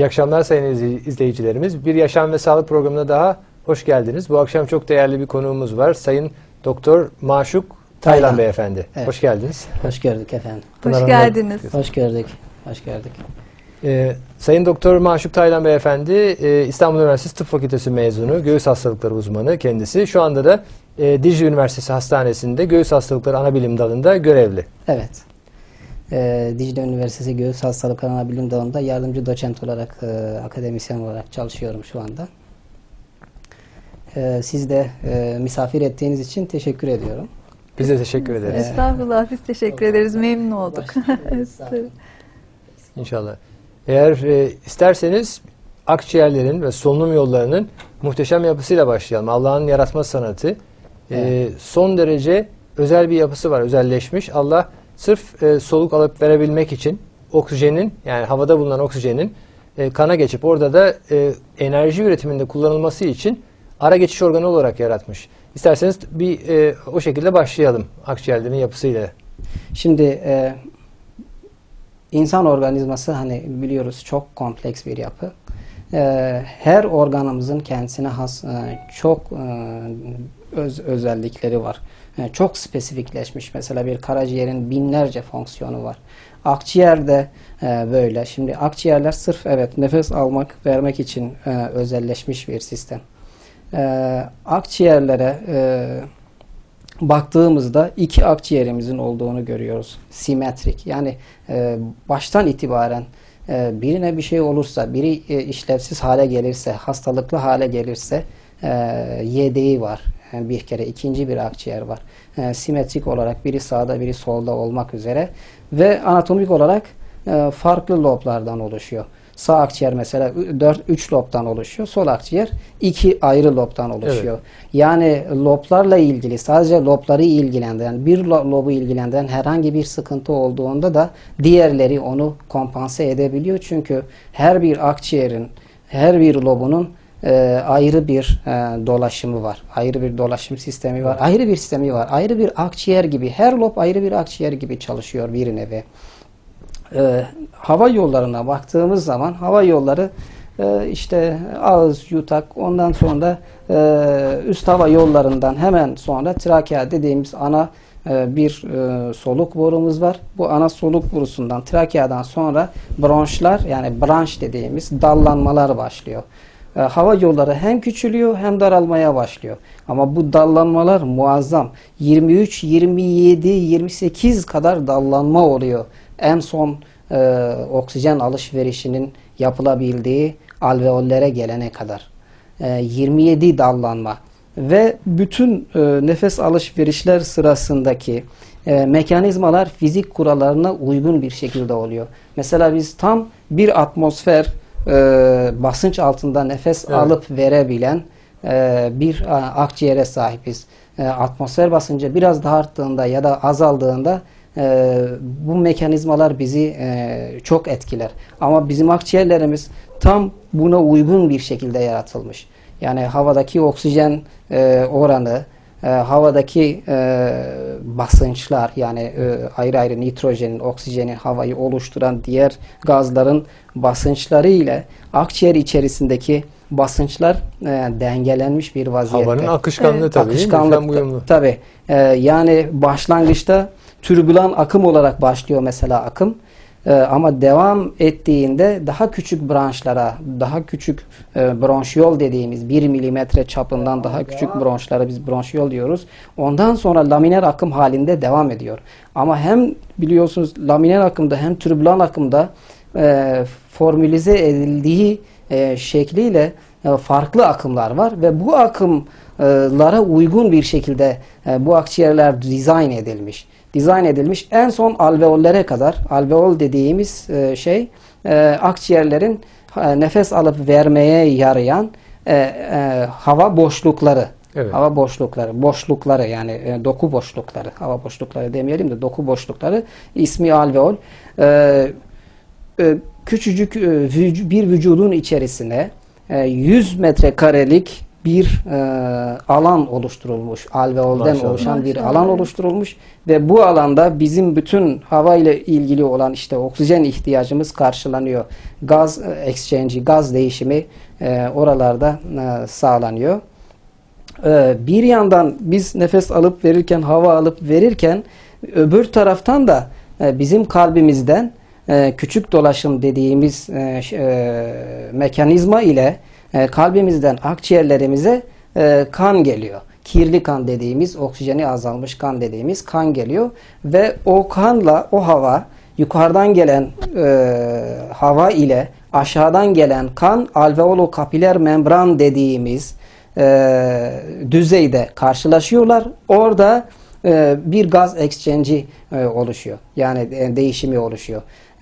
İyi akşamlar sayın izleyicilerimiz. Bir Yaşam ve Sağlık programına daha hoş geldiniz. Bu akşam çok değerli bir konuğumuz var. Sayın Doktor Maşuk Taylan Beyefendi. Evet. Hoş geldiniz. Hoş gördük efendim. Hoş geldiniz. Hoş gördük. Hoş gördük. Sayın Doktor Maşuk Taylan Beyefendi İstanbul Üniversitesi Tıp Fakültesi mezunu, göğüs hastalıkları uzmanı kendisi. Şu anda da Dicle Üniversitesi Hastanesi'nde göğüs hastalıkları anabilim dalında görevli. Evet. Dicle Üniversitesi Göğüs Hastalıkları Anabilim Dalı'nda yardımcı doçent olarak, akademisyen olarak çalışıyorum şu anda. Siz de misafir ettiğiniz için teşekkür ediyorum. Biz de teşekkür ederiz. Estağfurullah, biz teşekkür ederiz. Memnun olduk. İnşallah. Eğer isterseniz akciğerlerin ve solunum yollarının muhteşem yapısıyla başlayalım. Allah'ın yaratma sanatı. Son derece özel bir yapısı var, özelleşmiş. Allah sırf soluk alıp verebilmek için oksijenin, yani havada bulunan oksijenin kana geçip orada da enerji üretiminde kullanılması için ara geçiş organı olarak yaratmış. İsterseniz bir o şekilde başlayalım akciğerlerin yapısıyla. Şimdi insan organizması hani biliyoruz çok kompleks bir yapı. Her organımızın kendisine has çok özellikleri var. Çok spesifikleşmiş. Mesela bir karaciğerin binlerce fonksiyonu var. Akciğerde böyle. Şimdi akciğerler sırf nefes almak, vermek için özelleşmiş bir sistem. Akciğerlere baktığımızda iki akciğerimizin olduğunu görüyoruz. Simetrik. Yani baştan itibaren birine bir şey olursa, biri işlevsiz hale gelirse, hastalıklı hale gelirse yedeği var. Yani bir kere ikinci bir akciğer var. Simetrik olarak biri sağda biri solda olmak üzere ve anatomik olarak farklı loblardan oluşuyor. Sağ akciğer mesela 3 lobdan oluşuyor. Sol akciğer 2 ayrı lobdan oluşuyor. Evet. Yani loblarla ilgili sadece lobları ilgilendiren, bir lobu ilgilendiren herhangi bir sıkıntı olduğunda da diğerleri onu kompanse edebiliyor. Çünkü her bir akciğerin, her bir lobunun ayrı bir dolaşımı var. Ayrı bir dolaşım sistemi var. Ayrı bir sistemi var. Ayrı bir akciğer gibi. Her lob ayrı bir akciğer gibi çalışıyor bir nevi. Hava yollarına baktığımız zaman hava yolları işte ağız, yutak, ondan sonra üst hava yollarından hemen sonra trakea dediğimiz ana bir soluk borumuz var. Bu ana soluk borusundan, trakeadan sonra bronşlar, yani branş dediğimiz dallanmalar başlıyor. Hava yolları hem küçülüyor hem daralmaya başlıyor. Ama bu dallanmalar muazzam. 23, 27, 28 kadar dallanma oluyor. En son oksijen alışverişinin yapılabildiği alveollere gelene kadar. 27 dallanma. Ve bütün nefes alışverişler sırasındaki mekanizmalar fizik kurallarına uygun bir şekilde oluyor. Mesela biz tam bir atmosfer basınç altında nefes alıp verebilen bir akciğere sahibiz. Atmosfer basıncı biraz daha arttığında ya da azaldığında bu mekanizmalar bizi çok etkiler. Ama bizim akciğerlerimiz tam buna uygun bir şekilde yaratılmış. Yani havadaki oksijen oranı, havadaki basınçlar, yani ayrı ayrı nitrojenin, oksijenin, havayı oluşturan diğer gazların basınçları ile akciğer içerisindeki basınçlar dengelenmiş bir vaziyette. Havanın akışkanlığı tabii. Akışkanlık tabii. Yani başlangıçta türbülan akım olarak başlıyor mesela akım. Ama devam ettiğinde daha küçük branşlara, daha küçük bronşiyol dediğimiz 1 milimetre çapından daha küçük bronşlara biz bronşiyol diyoruz. Ondan sonra laminer akım halinde devam ediyor. Ama hem biliyorsunuz laminer akımda hem türbülan akımda formülize edildiği şekliyle farklı akımlar var ve bu akımlara uygun bir şekilde bu akciğerler dizayn edilmiş. En son alveollere kadar, alveol dediğimiz akciğerlerin nefes alıp vermeye yarayan hava boşlukları. Evet. Hava boşlukları yani doku boşlukları. Hava boşlukları demeyelim de doku boşlukları. İsmi alveol. Küçücük bir vücudun içerisine 100 metrekarelik bir alan oluşturulmuş. Alveolden Maşallah. oluşan bir Maşallah. alan oluşturulmuş ve bu alanda bizim bütün hava ile ilgili olan işte oksijen ihtiyacımız karşılanıyor. Gaz exchange'i, gaz değişimi oralarda sağlanıyor. Bir yandan biz nefes alıp verirken, hava alıp verirken öbür taraftan da bizim kalbimizden küçük dolaşım dediğimiz mekanizma ile kalbimizden akciğerlerimize kan geliyor. Kirli kan dediğimiz, oksijeni azalmış kan dediğimiz kan geliyor ve o kanla o hava, yukarıdan gelen hava ile aşağıdan gelen kan alveolo-kapiler membran dediğimiz düzeyde karşılaşıyorlar. Orada bir gaz exchange'i oluşuyor. Yani değişimi oluşuyor.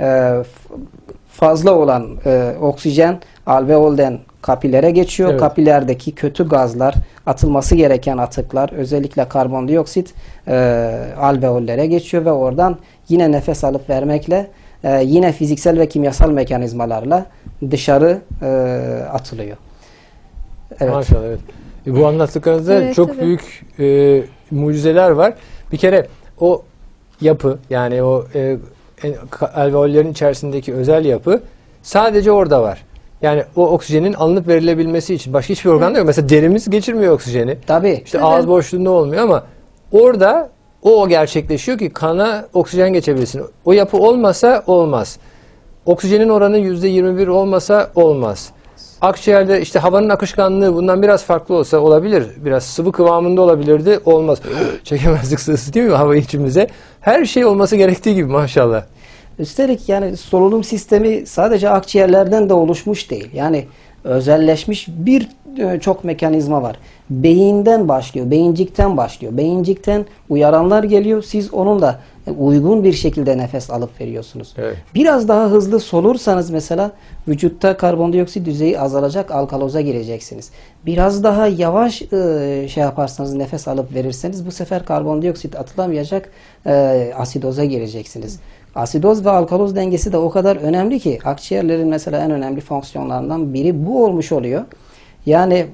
Fazla olan oksijen alveolden kapilere geçiyor. Evet. Kapilerdeki kötü gazlar, atılması gereken atıklar, özellikle karbondioksit alveollere geçiyor ve oradan yine nefes alıp vermekle yine fiziksel ve kimyasal mekanizmalarla dışarı atılıyor. Evet. Maşallah, evet. Bu anlattıklarınızda Evet, çok tabii. büyük mucizeler var. Bir kere o yapı, yani o alveollerin içerisindeki özel yapı sadece orada var. Yani o oksijenin alınıp verilebilmesi için başka hiçbir organda yok. Mesela derimiz geçirmiyor oksijeni. Tabii. İşte Tabii. ağız boşluğunda olmuyor ama orada o gerçekleşiyor ki kana oksijen geçebilsin. O yapı olmasa olmaz. Oksijenin oranı %21 olmasa olmaz. Akciğerde işte havanın akışkanlığı bundan biraz farklı olsa olabilir. Biraz sıvı kıvamında olabilirdi. Olmaz. Çekemezdik sığsı değil mi hava içimize? Her şey olması gerektiği gibi maşallah. Üstelik yani solunum sistemi sadece akciğerlerden de oluşmuş değil. Yani özelleşmiş çok mekanizma var. Beyinden başlıyor, beyincikten başlıyor. Beyincikten uyaranlar geliyor. Siz onunla uygun bir şekilde nefes alıp veriyorsunuz. Evet. Biraz daha hızlı solursanız mesela vücutta karbondioksit düzeyi azalacak, alkaloza gireceksiniz. Biraz daha yavaş yaparsanız, nefes alıp verirseniz bu sefer karbondioksit atılamayacak, asidoza gireceksiniz. Asidoz ve alkaloz dengesi de o kadar önemli ki akciğerlerin mesela en önemli fonksiyonlarından biri bu olmuş oluyor. Yani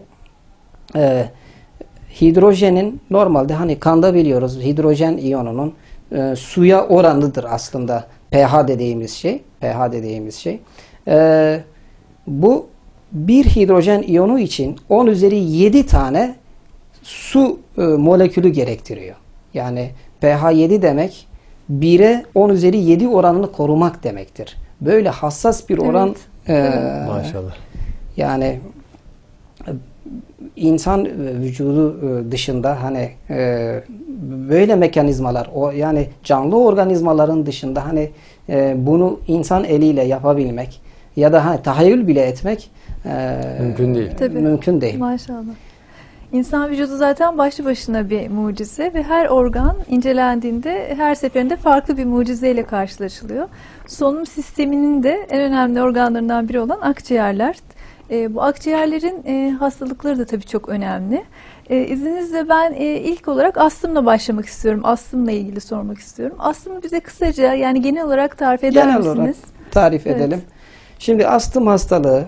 hidrojenin normalde hani kanda biliyoruz hidrojen iyonunun suya oranıdır aslında pH dediğimiz şey. pH dediğimiz şey. Bu bir hidrojen iyonu için 10 üzeri 7 tane su molekülü gerektiriyor. Yani pH 7 demek 1'e 10 üzeri 7 oranını korumak demektir. Böyle hassas bir oran Maşallah. yani insan vücudu dışında hani böyle mekanizmalar yani canlı organizmaların dışında hani bunu insan eliyle yapabilmek ya da hani tahayyül bile etmek Mümkün değil. Tabii. mümkün değil. Maşallah. İnsan vücudu zaten başlı başına bir mucize ve her organ incelendiğinde her seferinde farklı bir mucizeyle karşılaşılıyor. Solunum sisteminin de en önemli organlarından biri olan akciğerler. Bu akciğerlerin hastalıkları da tabii çok önemli. İzninizle ben ilk olarak astımla başlamak istiyorum. Astımla ilgili sormak istiyorum. Astımı bize kısaca yani genel olarak tarif eder Genel misiniz? olarak tarif Evet. edelim. Şimdi astım hastalığı,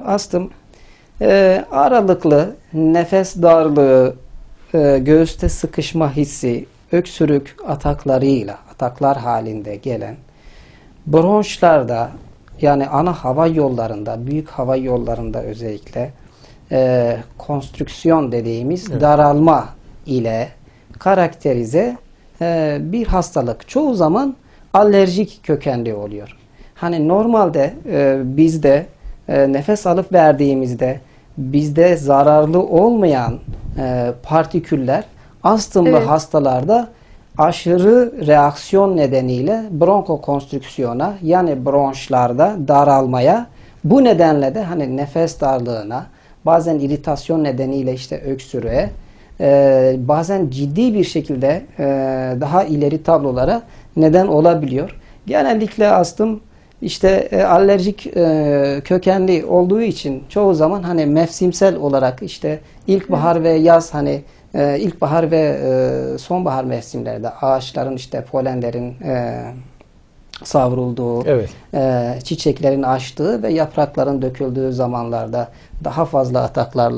aralıklı nefes darlığı, göğüste sıkışma hissi, öksürük ataklar halinde gelen, bronşlarda yani ana hava yollarında, büyük hava yollarında özellikle konstrüksiyon dediğimiz daralma ile karakterize bir hastalık. Çoğu zaman alerjik kökenli oluyor. Hani normalde bizde nefes alıp verdiğimizde bizde zararlı olmayan partiküller astımlı hastalarda aşırı reaksiyon nedeniyle bronkokonstrüksiyona yani bronşlarda daralmaya, bu nedenle de hani nefes darlığına, bazen iritasyon nedeniyle işte öksürüğe, bazen ciddi bir şekilde daha ileri tablolara neden olabiliyor. Genellikle astım işte alerjik kökenli olduğu için çoğu zaman hani mevsimsel olarak işte ilkbahar ve yaz hani ilkbahar ve sonbahar mevsimlerde ağaçların işte polenlerin savrulduğu, çiçeklerin açtığı ve yaprakların döküldüğü zamanlarda daha fazla ataklarla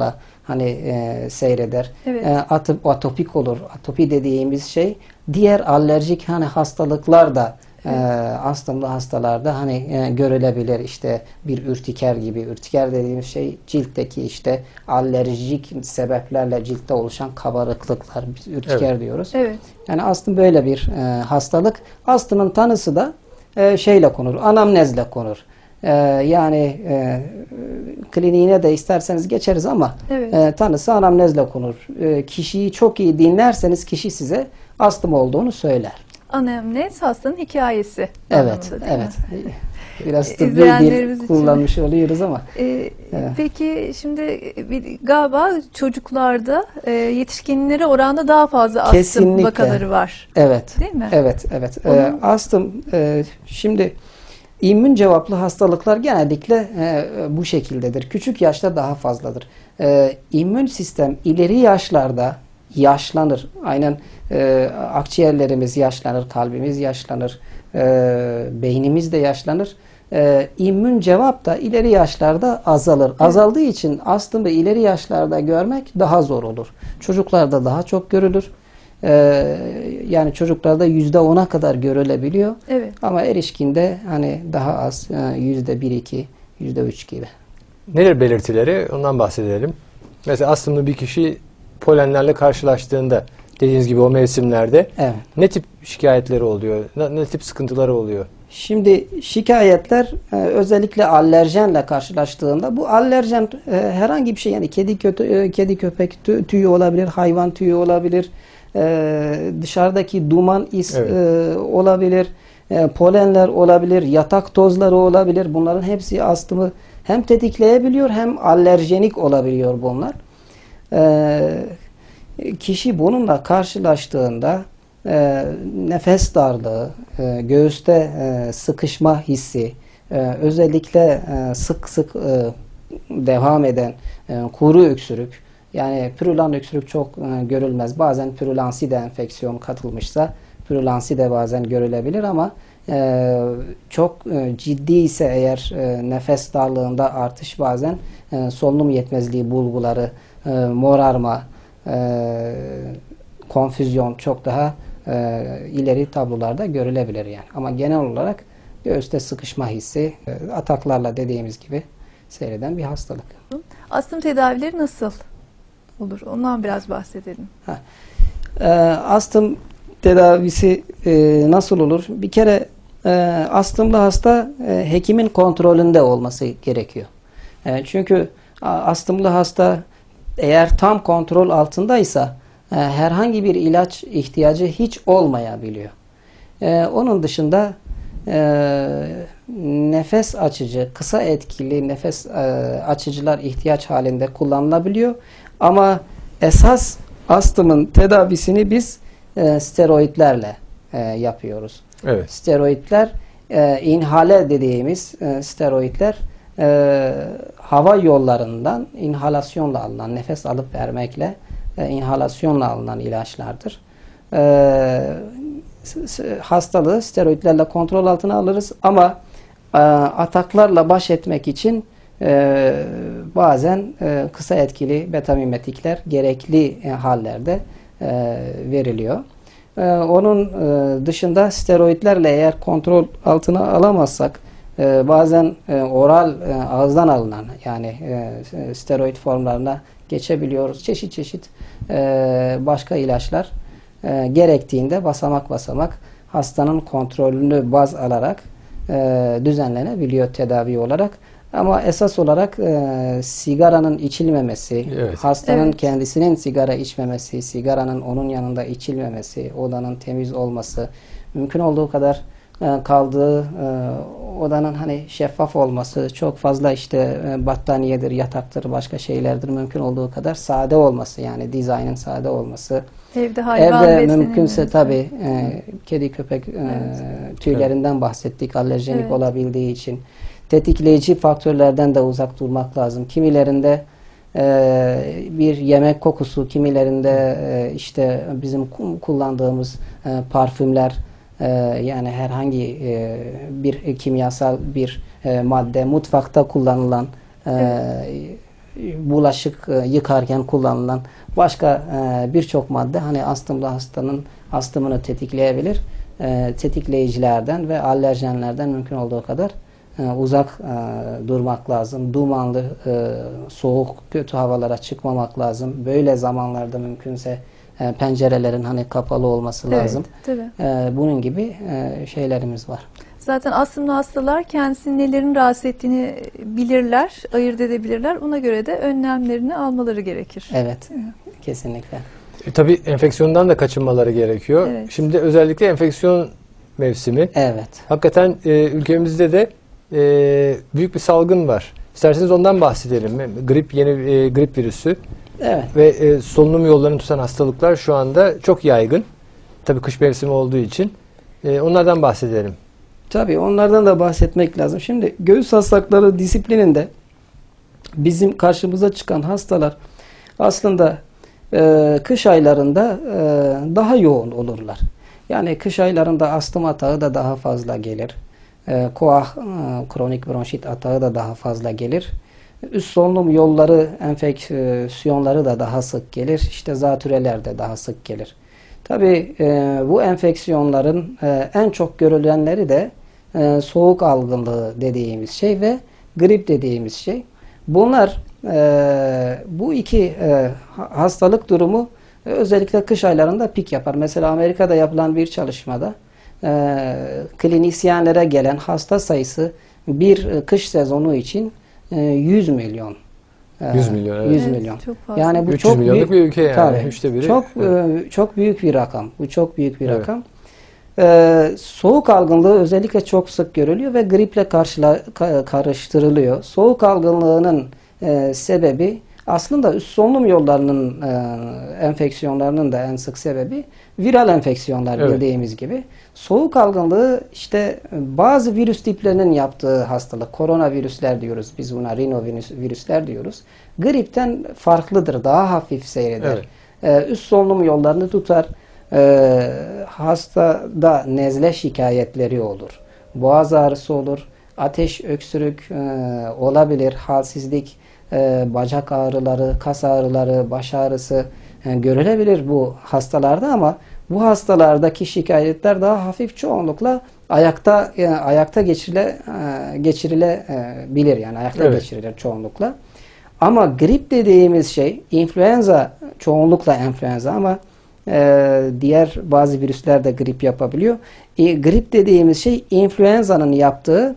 hani seyreder. Evet. Atopik olur. Atopi dediğimiz şey diğer alerjik hani hastalıklar da astımlı hastalarda hani görülebilir. İşte bir ürtiker gibi. Ürtiker dediğimiz şey ciltteki işte alerjik sebeplerle ciltte oluşan kabarıklıklar. Biz ürtiker diyoruz. Evet. Yani astım böyle bir hastalık. Astımın tanısı da şeyle konur. Anamnezle konur. Yani kliniğine de isterseniz geçeriz ama Evet. tanısı anamnezle konur. Kişiyi çok iyi dinlerseniz kişi size astım olduğunu söyler. Anamnez hastanın hikayesi Evet, anlamında, değil evet. mi? Biraz tıbbi İzleyenlerimiz dil için. kullanmış oluyoruz ama. Evet. Evet. Peki şimdi galiba çocuklarda yetişkinlere oranla daha fazla astım Kesinlikle. vakaları var. Evet. Değil mi? Evet, evet. Astım şimdi immün cevaplı hastalıklar genellikle bu şekildedir. Küçük yaşta daha fazladır. İmmün sistem ileri yaşlarda yaşlanır. Aynen akciğerlerimiz yaşlanır, kalbimiz yaşlanır, beynimiz de yaşlanır. İmmün cevap da ileri yaşlarda azalır. Azaldığı için astımı ileri yaşlarda görmek daha zor olur. Çocuklarda daha çok görülür. Yani çocuklarda %10'a kadar görülebiliyor. Evet. Ama erişkinde hani daha az, %1-2, %3 gibi. Nedir belirtileri? Ondan bahsedelim. Mesela astımlı bir kişi polenlerle karşılaştığında dediğiniz gibi o mevsimlerde Evet. ne tip şikayetleri oluyor? Ne tip sıkıntıları oluyor? Şimdi şikayetler özellikle alerjenle karşılaştığında bu alerjen herhangi bir şey yani kedi köpek tüyü olabilir, hayvan tüyü olabilir, dışarıdaki duman olabilir, polenler olabilir, yatak tozları olabilir. Bunların hepsi astımı hem tetikleyebiliyor hem alerjenik olabiliyor bunlar. Kişi bununla karşılaştığında nefes darlığı, göğüste sıkışma hissi, özellikle sık sık devam eden kuru öksürük, yani pürülan öksürük çok görülmez. Bazen pürülansi de enfeksiyon katılmışsa pürülansi de bazen görülebilir ama çok ciddi ise eğer nefes darlığında artış bazen solunum yetmezliği bulguları, morarma, konfüzyon çok daha ileri tablolarda görülebilir yani. Ama genel olarak göğüste sıkışma hissi ataklarla dediğimiz gibi seyreden bir hastalık. Astım tedavileri nasıl olur? Ondan biraz bahsedelim. Astım tedavisi nasıl olur? Bir kere astımlı hasta hekimin kontrolünde olması gerekiyor. Çünkü astımlı hasta eğer tam kontrol altındaysa herhangi bir ilaç ihtiyacı hiç olmayabiliyor. Onun dışında nefes açıcı, kısa etkili nefes açıcılar ihtiyaç halinde kullanılabiliyor. Ama esas astımın tedavisini biz steroidlerle yapıyoruz. Evet. Steroidler, inhale dediğimiz steroidler hava yollarından inhalasyonla alınan, nefes alıp vermekle inhalasyonla alınan ilaçlardır. Hastalığı steroidlerle kontrol altına alırız ama ataklarla baş etmek için bazen kısa etkili betamimetikler gerekli hallerde veriliyor. Onun dışında steroidlerle eğer kontrol altına alamazsak bazen oral ağızdan alınan yani steroid formlarına geçebiliyoruz. Çeşit çeşit başka ilaçlar gerektiğinde basamak basamak hastanın kontrolünü baz alarak düzenlenebiliyor tedavi olarak. Ama esas olarak sigaranın içilmemesi, evet, hastanın evet, kendisinin sigara içmemesi, sigaranın onun yanında içilmemesi, odanın temiz olması, mümkün olduğu kadar kaldığı odanın hani şeffaf olması, çok fazla işte battaniyedir, yataktır, başka şeylerdir mümkün olduğu kadar sade olması, yani dizaynın sade olması. Evde hayvan Evde mümkünse tabii kedi köpek tüylerinden bahsettik, alerjenik evet, olabildiği için. Tetikleyici faktörlerden de uzak durmak lazım. Kimilerinde bir yemek kokusu, kimilerinde işte bizim kullandığımız parfümler, yani herhangi bir kimyasal bir madde, mutfakta kullanılan bulaşık yıkarken kullanılan başka birçok madde hani astımlı hastanın astımını tetikleyebilir. Tetikleyicilerden ve alerjenlerden mümkün olduğu kadar uzak durmak lazım. Dumanlı, soğuk, kötü havalara çıkmamak lazım. Böyle zamanlarda mümkünse pencerelerin hani kapalı olması lazım. Tabii. Bunun gibi şeylerimiz var. Zaten astımlı hastalar kendisini nelerin rahatsız ettiğini bilirler, ayırt edebilirler. Ona göre de önlemlerini almaları gerekir. Evet, kesinlikle. Tabii enfeksiyondan da kaçınmaları gerekiyor. Evet. Şimdi özellikle enfeksiyon mevsimi. Evet. Hakikaten ülkemizde de büyük bir salgın var. İsterseniz ondan bahsedelim. Grip, yeni grip virüsü Evet. ve solunum yollarını tutan hastalıklar şu anda çok yaygın. Tabii kış mevsimi olduğu için. Onlardan bahsedelim. Tabii onlardan da bahsetmek lazım. Şimdi göğüs hastalıkları disiplininde bizim karşımıza çıkan hastalar aslında kış aylarında daha yoğun olurlar. Yani kış aylarında astım atağı da daha fazla gelir. Koah, kronik bronşit atağı da daha fazla gelir. Üst solunum yolları enfeksiyonları da daha sık gelir. İşte zatüreler de daha sık gelir. Tabii bu enfeksiyonların en çok görülenleri de soğuk algınlığı dediğimiz şey ve grip dediğimiz şey. Bunlar bu iki hastalık durumu özellikle kış aylarında pik yapar. Mesela Amerika'da yapılan bir çalışmada klinisyenlere gelen hasta sayısı bir kış sezonu için 100 milyon. 100 milyon. Evet. 100 milyon. Çok fazla. Yani bu 300 çok milyonluk bir ülke yani. Tabii, Üçte biri. çok büyük bir rakam. Bu çok büyük bir Evet. rakam. Soğuk algınlığı özellikle çok sık görülüyor ve griple karıştırılıyor. Soğuk algınlığının sebebi aslında üst solunum yollarının enfeksiyonlarının da en sık sebebi viral enfeksiyonlar, Evet. bildiğimiz gibi. Soğuk algınlığı işte bazı virüs tiplerinin yaptığı hastalık. Koronavirüsler diyoruz. Biz buna rinovirüsler diyoruz. Gripten farklıdır. Daha hafif seyreder. Evet. Üst solunum yollarını tutar. Hastada nezle şikayetleri olur. Boğaz ağrısı olur. Ateş, öksürük olabilir. Halsizlik, bacak ağrıları, kas ağrıları, baş ağrısı görülebilir bu hastalarda ama bu hastalardaki şikayetler daha hafif, çoğunlukla ayakta geçirilebilir. Yani ayakta Evet. geçirilir çoğunlukla. Ama grip dediğimiz şey influenza, çoğunlukla influenza ama diğer bazı virüsler de grip yapabiliyor. Grip dediğimiz şey influenza'nın yaptığı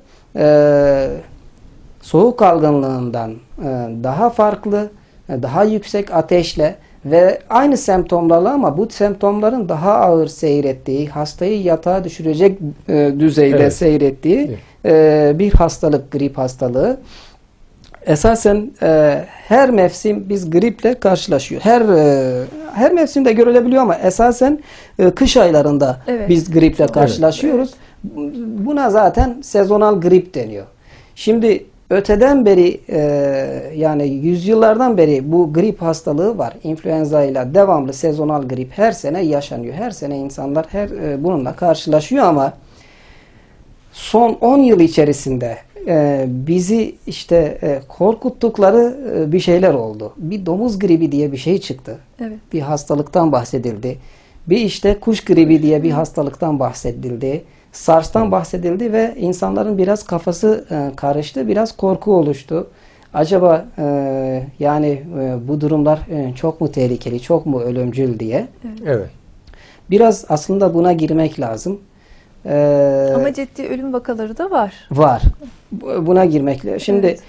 soğuk algınlığından daha farklı, daha yüksek ateşle ve aynı semptomlarla ama bu semptomların daha ağır seyrettiği, hastayı yatağa düşürecek düzeyde Evet. seyrettiği bir hastalık, grip hastalığı. Esasen her mevsim biz griple karşılaşıyor. Her mevsimde görülebiliyor ama esasen kış aylarında Evet. biz griple karşılaşıyoruz. Buna zaten sezonal grip deniyor. Şimdi öteden beri yani yüzyıllardan beri bu grip hastalığı var. İnfluenza ile devamlı sezonal grip her sene yaşanıyor. Her sene insanlar bununla karşılaşıyor ama son 10 yıl içerisinde bizi işte korkuttukları bir şeyler oldu. Bir domuz gribi diye bir şey çıktı. Evet. Bir hastalıktan bahsedildi. Bir işte kuş gribi diye bir hastalıktan bahsedildi. SARS'tan bahsedildi ve insanların biraz kafası karıştı. Biraz korku oluştu. Acaba yani bu durumlar çok mu tehlikeli, çok mu ölümcül diye. Evet. Biraz aslında buna girmek lazım. Ama ciddi ölüm vakaları da var. Var. Buna girmekle. Şimdi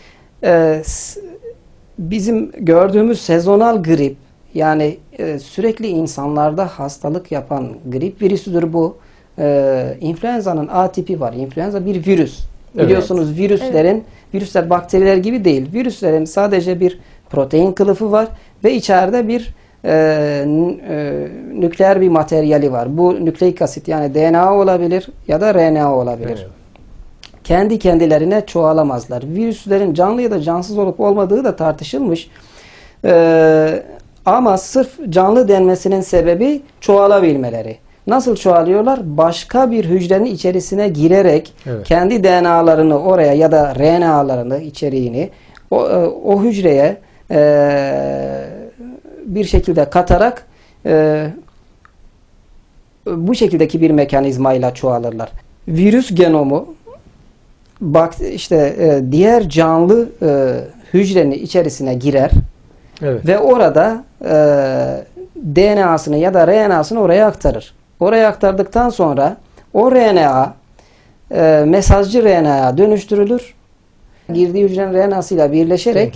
bizim gördüğümüz sezonal grip, yani sürekli insanlarda hastalık yapan grip virüsüdür bu. İnfluenza'nın A tipi var. İnfluenza bir virüs. Evet. Biliyorsunuz virüsler bakteriler gibi değil. Virüslerin sadece bir protein kılıfı var ve içeride bir nükleer bir materyali var. Bu nükleik asit, yani DNA olabilir ya da RNA olabilir. Evet. Kendi kendilerine çoğalamazlar. Virüslerin canlı ya da cansız olup olmadığı da tartışılmış. Ama sırf canlı denmesinin sebebi çoğalabilmeleri. Nasıl çoğalıyorlar? Başka bir hücrenin içerisine girerek kendi DNA'larını oraya ya da RNA'larını, içeriğini o hücreye bir şekilde katarak bu şekildeki bir mekanizmayla çoğalırlar. Virüs genomu diğer canlı hücrenin içerisine girer ve orada DNA'sını ya da RNA'sını oraya aktarır. Oraya aktardıktan sonra o RNA mesajcı RNA'ya dönüştürülür. Girdiği hücrenin RNA'sıyla birleşerek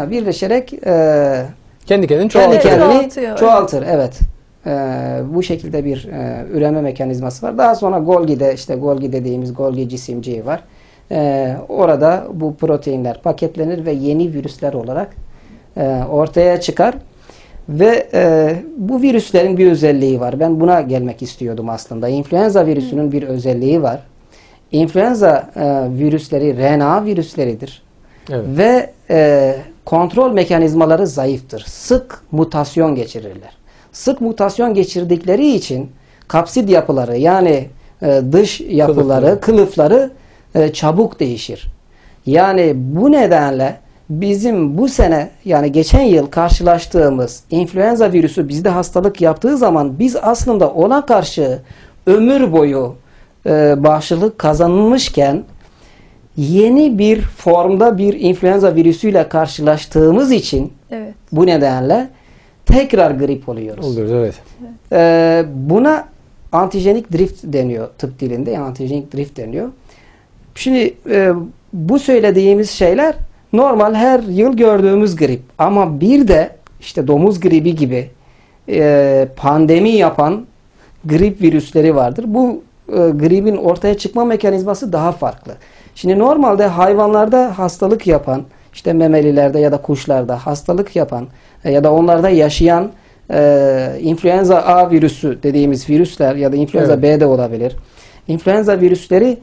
kendi kendini çoğaltır. Evet. Bu şekilde bir üreme mekanizması var. Daha sonra Golgi dediğimiz Golgi cisimciği var. Orada bu proteinler paketlenir ve yeni virüsler olarak ortaya çıkar. Ve bu virüslerin bir özelliği var. Ben buna gelmek istiyordum aslında. İnfluenza virüsünün bir özelliği var. İnfluenza virüsleri RNA virüsleridir. Evet. Ve kontrol mekanizmaları zayıftır. Sık mutasyon geçirirler. Sık mutasyon geçirdikleri için kapsid yapıları yani dış yapıları, kılıfları çabuk değişir. Yani bu nedenle bizim bu sene yani geçen yıl karşılaştığımız influenza virüsü bizde hastalık yaptığı zaman biz aslında ona karşı ömür boyu bağışıklık kazanılmışken yeni bir formda bir influenza virüsüyle karşılaştığımız için bu nedenle tekrar grip oluyoruz. Evet. Buna antijenik drift deniyor tıp dilinde. Yani antijenik drift deniyor. Şimdi bu söylediğimiz şeyler normal her yıl gördüğümüz grip. Ama bir de işte domuz gribi gibi pandemi yapan grip virüsleri vardır. Bu gripin ortaya çıkma mekanizması daha farklı. Şimdi normalde hayvanlarda hastalık yapan, işte memelilerde ya da kuşlarda hastalık yapan ya da onlarda yaşayan influenza A virüsü dediğimiz virüsler ya da influenza B de olabilir. İnfluenza virüsleri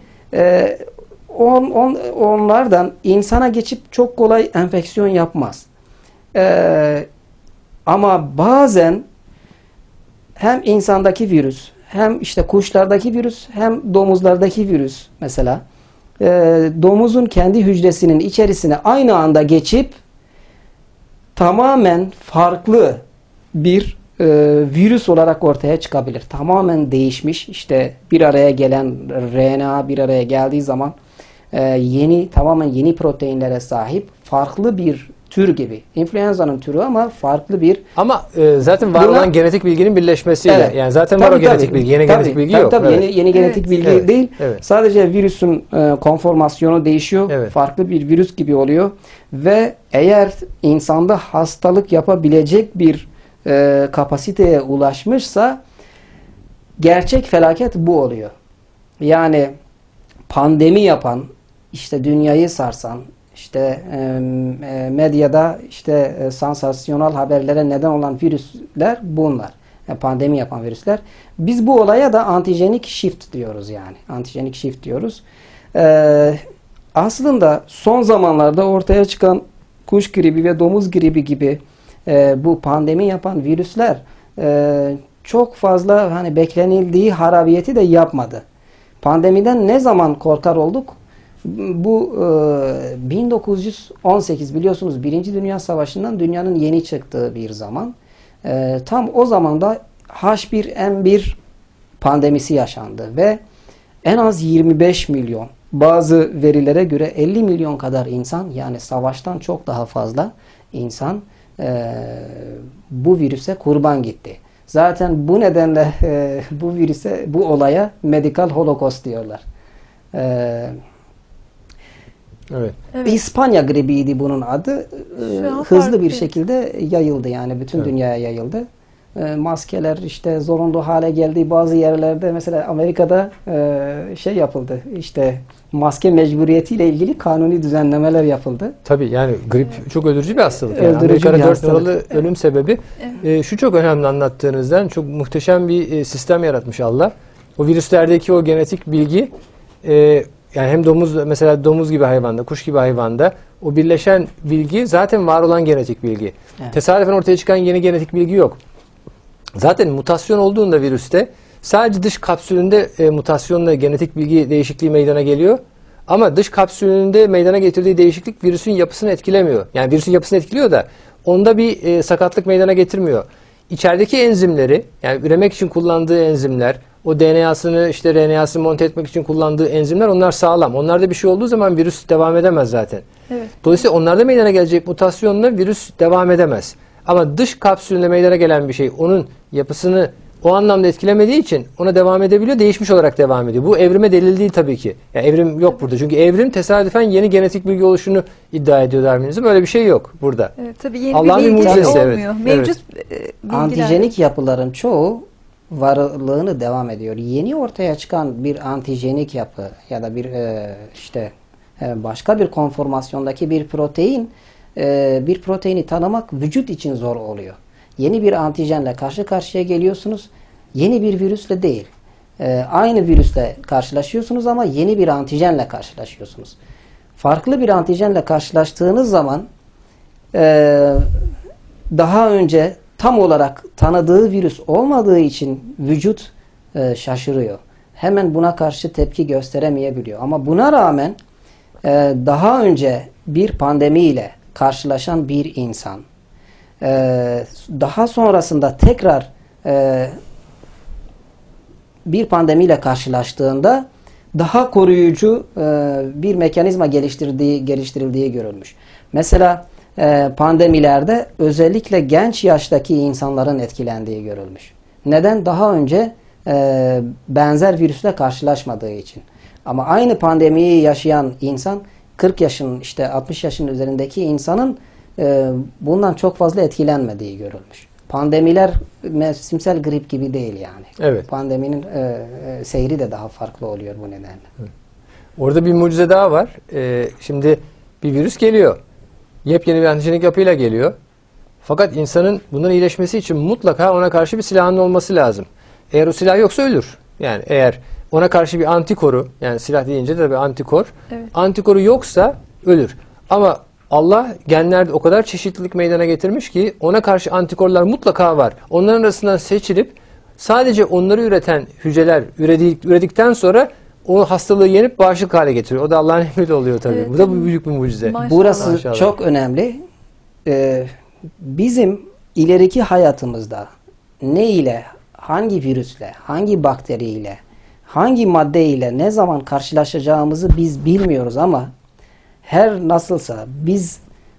onlardan insana geçip çok kolay enfeksiyon yapmaz. Ama bazen hem insandaki virüs hem işte kuşlardaki virüs hem domuzlardaki virüs mesela domuzun kendi hücresinin içerisine aynı anda geçip tamamen farklı bir virüs olarak ortaya çıkabilir. Tamamen değişmiş işte bir araya gelen RNA bir araya geldiği zaman tamamen yeni proteinlere sahip farklı bir tür gibi. İnfluenza'nın türü ama farklı bir... Ama zaten var olan genetik bilginin birleşmesiyle. Yani zaten var o genetik bilgi. Yeni genetik bilgi yok. Yeni genetik bilgi değil. Sadece virüsün konformasyonu değişiyor. Farklı bir virüs gibi oluyor. Ve eğer insanda hastalık yapabilecek bir kapasiteye ulaşmışsa gerçek felaket bu oluyor. Yani pandemi yapan, işte dünyayı sarsan, işte medyada işte sansasyonel haberlere neden olan virüsler bunlar. Yani pandemi yapan virüsler. Biz bu olaya da antijenik shift diyoruz yani. Antijenik shift diyoruz. Aslında son zamanlarda ortaya çıkan kuş gribi ve domuz gribi gibi bu pandemi yapan virüsler çok fazla hani beklenildiği harabiyeti de yapmadı. Pandemiden ne zaman korkar olduk? Bu 1918 biliyorsunuz Birinci Dünya Savaşı'ndan dünyanın yeni çıktığı bir zaman. Tam o zamanda H1N1 pandemisi yaşandı ve en az 25 milyon bazı verilere göre 50 milyon kadar insan yani savaştan çok daha fazla insan bu virüse kurban gitti. Zaten bu nedenle bu olaya medikal holocaust diyorlar. İspanya gribiydi bunun adı. Hızlı bir şekilde yayıldı yani bütün dünyaya yayıldı. Maskeler işte zorunlu hale geldi. Bazı yerlerde mesela Amerika'da yapıldı. İşte maske mecburiyetiyle ilgili kanuni düzenlemeler yapıldı. Tabii yani grip çok öldürücü bir hastalık. Yani Amerika'da 4 numaralı ölüm sebebi. Şu çok önemli anlattığınızdan çok muhteşem bir sistem yaratmış Allah. O virüslerdeki o genetik bilgi yani hem domuz gibi hayvanda, kuş gibi hayvanda o birleşen bilgi zaten var olan genetik bilgi. Tesadüfen ortaya çıkan yeni genetik bilgi yok. Zaten mutasyon olduğunda virüste sadece dış kapsülünde mutasyonla genetik bilgi değişikliği meydana geliyor. Ama dış kapsülünde meydana getirdiği değişiklik virüsün yapısını etkilemiyor. Yani virüsün yapısını etkiliyor da onda bir sakatlık meydana getirmiyor. İçerideki enzimleri, yani üremek için kullandığı enzimler, o DNA'sını işte RNA'sını monte etmek için kullandığı enzimler, onlar sağlam. Onlarda bir şey olduğu zaman virüs devam edemez zaten. Evet. Dolayısıyla onlarda meydana gelecek mutasyonla virüs devam edemez. Ama dış kapsülünde meydana gelen bir şey onun yapısını o anlamda etkilemediği için ona devam edebiliyor, değişmiş olarak devam ediyor. Bu evrime delil değil tabii ki. Yani evrim yok burada. Çünkü evrim tesadüfen yeni genetik bilgi oluşunu iddia ediyor Darwinizm. Öyle bir şey yok burada. Evet, tabii yeni Allah'ın bir bir bilgi mucizesi, olmuyor. evet. Mevcut bilgiler. Antijenik yapıların çoğu varlığını devam ediyor. Yeni ortaya çıkan bir antijenik yapı ya da bir başka bir konformasyondaki bir protein, bir proteini tanımak vücut için zor oluyor. Yeni bir antijenle karşı karşıya geliyorsunuz. Yeni bir virüsle değil. Aynı virüsle karşılaşıyorsunuz ama yeni bir antijenle karşılaşıyorsunuz. Farklı bir antijenle karşılaştığınız zaman daha önce tam olarak tanıdığı virüs olmadığı için vücut şaşırıyor. Hemen buna karşı tepki gösteremeyebiliyor. Ama buna rağmen daha önce bir pandemiyle karşılaşan bir insan daha sonrasında tekrar bir pandemiyle daha koruyucu bir mekanizma geliştirildiği görülmüş. Mesela pandemilerde özellikle genç yaştaki insanların etkilendiği görülmüş. Neden? Daha önce benzer virüsle karşılaşmadığı için. Ama aynı pandemiyi yaşayan insan 40 yaşın 60 yaşın üzerindeki insanın bundan çok fazla etkilenmediği görülmüş. Pandemiler mevsimsel grip gibi değil yani. Evet. Pandeminin seyri de daha farklı oluyor bu nedenle. Evet. Orada bir mucize daha var. Şimdi bir virüs geliyor. Yepyeni bir antijenik yapıyla geliyor. Fakat insanın bundan iyileşmesi için mutlaka ona karşı bir silahının olması lazım. Eğer o silah yoksa ölür. Yani eğer ona karşı bir antikoru, yani silah deyince de bir antikor, Evet. antikoru yoksa ölür. Ama Allah genlerde o kadar çeşitlilik meydana getirmiş ki ona karşı antikorlar mutlaka var. Onların arasından seçilip sadece onları üreten hücreler üredikten sonra o hastalığı yenip bağışıklık hale getiriyor. O da Allah'ın emriyle oluyor tabii. Evet, Bu da büyük bir mucize. Maşallah. Burası Maşallah. çok önemli. Bizim ileriki hayatımızda ne ile, hangi virüsle, hangi bakteriyle, hangi maddeyle ne zaman karşılaşacağımızı biz bilmiyoruz ama her nasılsa biz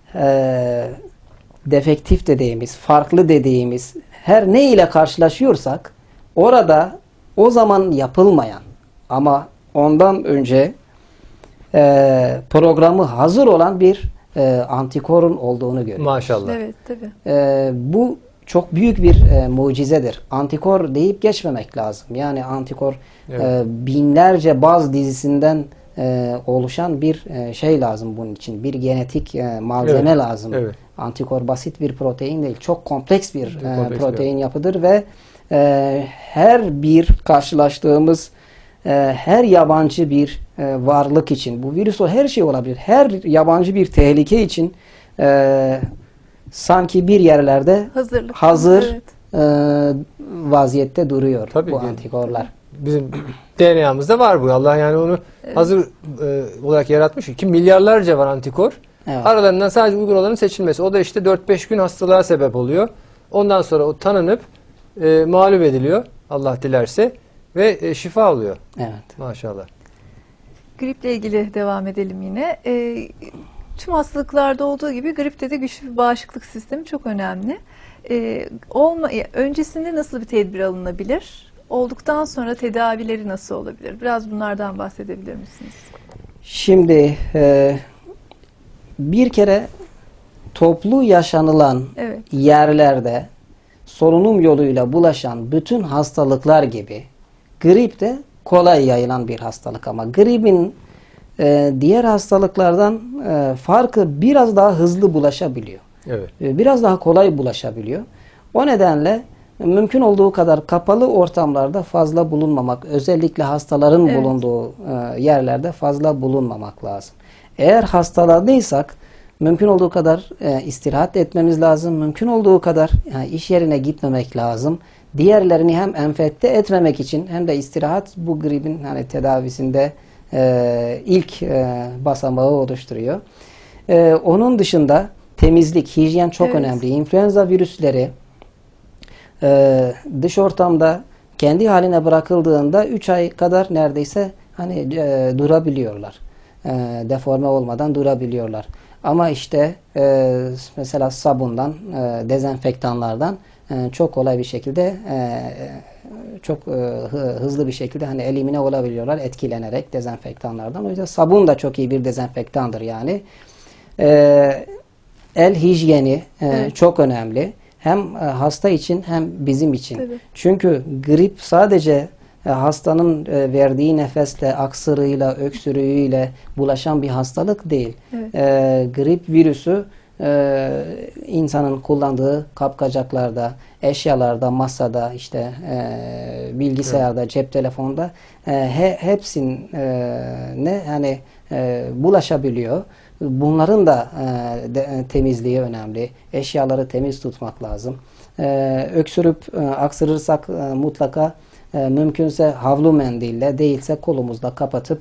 defektif dediğimiz, farklı dediğimiz her ne ile karşılaşıyorsak orada o zaman yapılmayan ama ondan önce programı hazır olan bir antikorun olduğunu görüyoruz. Maşallah. Evet, tabii. Bu çok büyük bir mucizedir. Antikor deyip geçmemek lazım. Yani antikor Evet. binlerce baz dizisinden oluşan bir şey lazım bunun için. Bir genetik malzeme Evet. lazım. Evet. Antikor basit bir protein değil. Çok kompleks bir kompleks protein yapıdır ve her bir karşılaştığımız her yabancı bir varlık için, bu virüs o her şey olabilir. Her yabancı bir tehlike için sanki bir yerlerde hazır Evet. vaziyette duruyor Tabii bu ki. antikorlar. Bizim DNA'mızda var bu. Allah yani onu hazır olarak yaratmış. Ki milyarlarca var antikor. Evet. Aralarından sadece uygun olanın seçilmesi. O da işte 4-5 gün hastalığa sebep oluyor. Ondan sonra o tanınıp mağlup ediliyor. Allah dilerse. Ve şifa oluyor. Evet. Maşallah. Griple ilgili devam edelim yine. Tüm hastalıklarda olduğu gibi gripte de güçlü bir bağışıklık sistemi çok önemli. Öncesinde nasıl bir tedbir alınabilir? Olduktan sonra tedavileri nasıl olabilir? Biraz bunlardan bahsedebilir misiniz? Şimdi bir kere toplu yaşanılan Evet. yerlerde solunum yoluyla bulaşan bütün hastalıklar gibi grip de kolay yayılan bir hastalık ama gripin diğer hastalıklardan farkı biraz daha hızlı bulaşabiliyor. Evet. Biraz daha kolay bulaşabiliyor. O nedenle mümkün olduğu kadar kapalı ortamlarda fazla bulunmamak, özellikle hastaların Evet. bulunduğu yerlerde fazla bulunmamak lazım. Eğer hastalandıysak mümkün olduğu kadar istirahat etmemiz lazım. Mümkün olduğu kadar iş yerine gitmemek lazım. Diğerlerini hem enfekte etmemek için hem de istirahat bu gripin tedavisinde ilk basamağı oluşturuyor. Onun dışında temizlik, hijyen çok Evet. önemli. İnfluenza virüsleri dış ortamda kendi haline bırakıldığında 3 ay kadar neredeyse hani durabiliyorlar. Deforme olmadan durabiliyorlar. Ama işte mesela sabundan, dezenfektanlardan çok kolay bir şekilde çok hızlı bir şekilde hani elimine olabiliyorlar etkilenerek dezenfektanlardan. O yüzden sabun da çok iyi bir dezenfektandır yani. El hijyeni Evet. çok önemli. Hem hasta için hem bizim için. Tabii. Çünkü grip sadece hastanın verdiği nefesle, aksırığıyla, öksürüğüyle bulaşan bir hastalık değil. Evet. Grip virüsü insanın kullandığı kapkacaklarda, eşyalarda, masada, işte bilgisayarda, cep telefonda hepsine hani bulaşabiliyor. Bunların da temizliği önemli. Eşyaları temiz tutmak lazım. Öksürüp aksırırsak mutlaka mümkünse havlu mendille, değilse kolumuzla kapatıp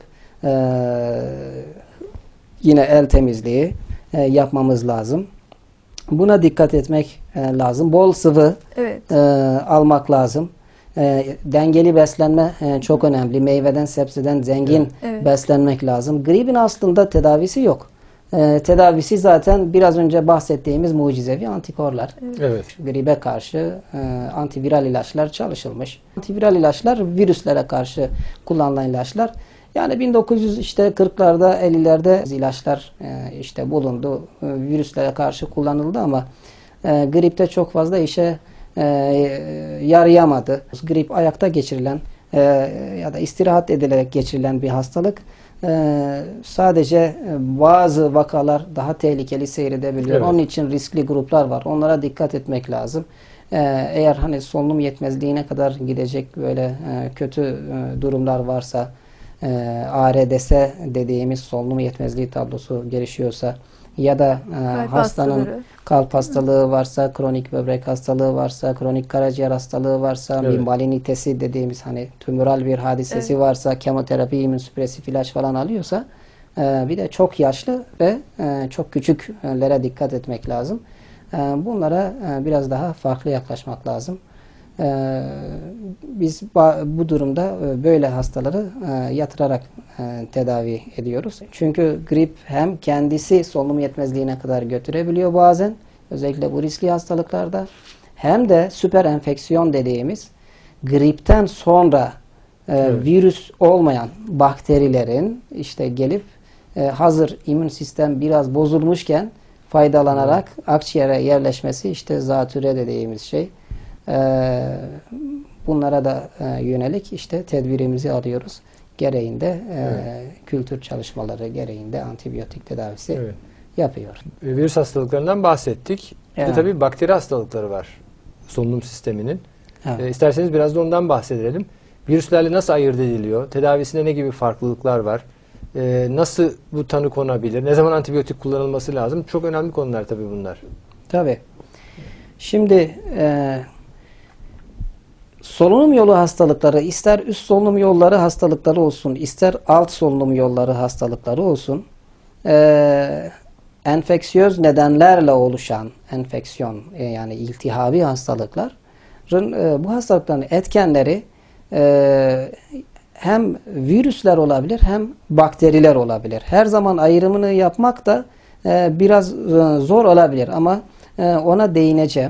yine el temizliği yapmamız lazım. Buna dikkat etmek lazım. Bol sıvı Evet. almak lazım. Dengeli beslenme çok önemli. Meyveden, sebzeden zengin Evet. beslenmek lazım. Gripin aslında tedavisi yok. Tedavisi zaten biraz önce bahsettiğimiz mucizevi antikorlar. Evet. Gribe karşı antiviral ilaçlar çalışılmış. Antiviral ilaçlar virüslere karşı kullanılan ilaçlar. Yani 1940'larda 50'lerde ilaçlar işte bulundu. Virüslere karşı kullanıldı ama gripte çok fazla işe yarayamadı. Grip ayakta geçirilen ya da istirahat edilerek geçirilen bir hastalık. Sadece bazı vakalar daha tehlikeli seyredebiliyor. Evet. Onun için riskli gruplar var. Onlara dikkat etmek lazım. Eğer hani solunum yetmezliğine kadar gidecek böyle kötü durumlar varsa, ARDS dediğimiz solunum yetmezliği tablosu gelişiyorsa ya da Kalp hastanın hastaları. kalp hastalığı varsa, kronik böbrek hastalığı varsa, kronik karaciğer hastalığı varsa, Evet. bir malinitesi dediğimiz hani tümöral bir hadisesi varsa, kemoterapi, immünsüpresif ilaç falan alıyorsa, bir de çok yaşlı ve çok küçüklere dikkat etmek lazım. Bunlara biraz daha farklı yaklaşmak lazım. Biz bu durumda böyle hastaları yatırarak tedavi ediyoruz. Çünkü grip hem kendisi solunum yetmezliğine kadar götürebiliyor bazen, özellikle bu riskli hastalıklarda, hem de süper enfeksiyon dediğimiz gripten sonra virüs olmayan bakterilerin işte gelip hazır immün sistem biraz bozulmuşken faydalanarak akciğere yerleşmesi, işte zatüre dediğimiz şey. Bunlara da yönelik işte tedbirimizi alıyoruz. Gereğinde kültür çalışmaları, gereğinde antibiyotik tedavisi yapıyor. Virüs hastalıklarından bahsettik. Bir de Evet. tabii bakteri hastalıkları var solunum sisteminin. Evet. İsterseniz biraz da ondan bahsedelim. Virüslerle nasıl ayırt ediliyor? Tedavisinde ne gibi farklılıklar var? Nasıl bu tanı konabilir? Ne zaman antibiyotik kullanılması lazım? Çok önemli konular tabii bunlar. Tabii. Şimdi solunum yolu hastalıkları, ister üst solunum yolları hastalıkları olsun, ister alt solunum yolları hastalıkları olsun, enfeksiyöz nedenlerle oluşan enfeksiyon, yani iltihabi hastalıkların, bu hastalıkların etkenleri hem virüsler olabilir hem bakteriler olabilir. Her zaman ayrımını yapmak da biraz zor olabilir ama ona değineceğim.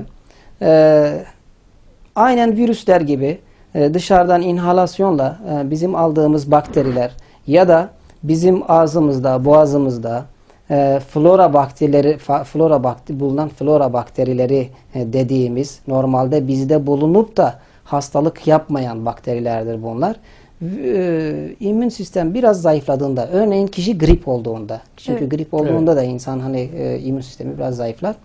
Aynen virüsler gibi dışarıdan inhalasyonla bizim aldığımız bakteriler ya da bizim ağzımızda, boğazımızda bulunan flora bakterileri dediğimiz, normalde bizde bulunup da hastalık yapmayan bakterilerdir bunlar. İmmün sistem biraz zayıfladığında, örneğin kişi grip olduğunda, çünkü grip olduğunda da insan hani immün sistemi biraz zayıflar.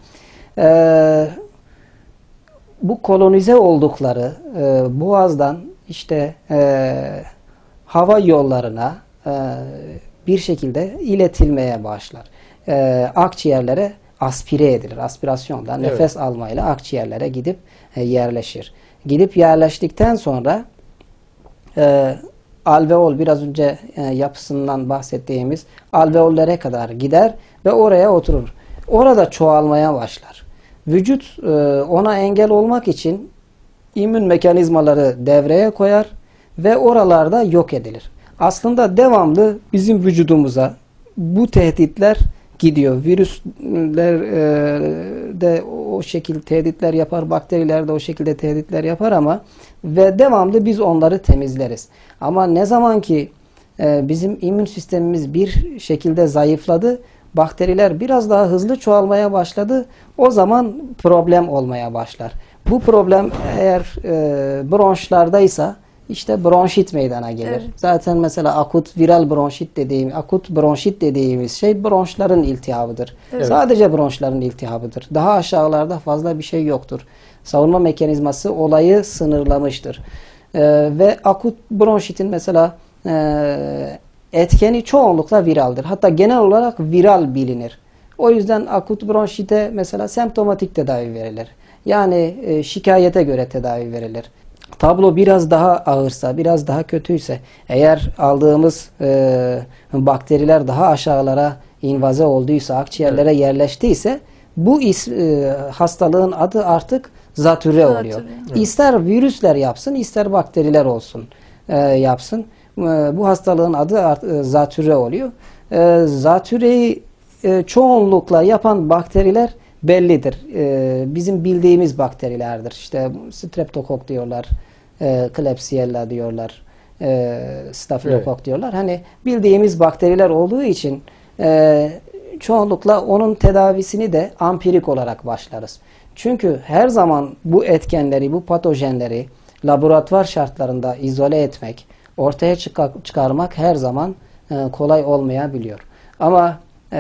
Bu kolonize oldukları boğazdan işte hava yollarına bir şekilde iletilmeye başlar. Akciğerlere aspire edilir. Aspirasyonla, nefes almayla akciğerlere gidip yerleşir. Gidip yerleştikten sonra alveol, biraz önce yapısından bahsettiğimiz alveollere kadar gider ve oraya oturur. orada çoğalmaya başlar. Vücut ona engel olmak için immün mekanizmaları devreye koyar ve oralarda yok edilir. Aslında devamlı bizim vücudumuza bu tehditler gidiyor. Virüsler de o şekilde tehditler yapar, bakteriler de o şekilde tehditler yapar ama ve devamlı biz onları temizleriz. Ama ne zaman ki bizim immün sistemimiz bir şekilde zayıfladı, bakteriler biraz daha hızlı çoğalmaya başladı, o zaman problem olmaya başlar. Bu problem eğer bronşlardaysa işte bronşit meydana gelir. Evet. Zaten mesela akut viral bronşit dediğimiz şey bronşların iltihabıdır. Evet. Sadece bronşların iltihabıdır. Daha aşağılarda fazla bir şey yoktur. Savunma mekanizması olayı sınırlamıştır. Ve akut bronşitin mesela etkeni çoğunlukla viraldir. Hatta genel olarak viral bilinir. O yüzden akut bronşite mesela semptomatik tedavi verilir. Yani şikayete göre tedavi verilir. Tablo biraz daha ağırsa, biraz daha kötüyse, eğer aldığımız bakteriler daha aşağılara invaze olduysa, akciğerlere yerleştiyse bu hastalığın adı artık zatürre oluyor. Evet. İster virüsler yapsın, ister bakteriler olsun yapsın. Bu hastalığın adı zatürre oluyor. Zatürreyi çoğunlukla yapan bakteriler bellidir. Bizim bildiğimiz bakterilerdir. İşte streptokok diyorlar, Klebsiella diyorlar, stafilokok diyorlar. Hani bildiğimiz bakteriler olduğu için çoğunlukla onun tedavisini de ampirik olarak başlarız. Çünkü her zaman bu etkenleri, bu patojenleri laboratuvar şartlarında izole etmek, ortaya çıkarmak her zaman kolay olmayabiliyor. Ama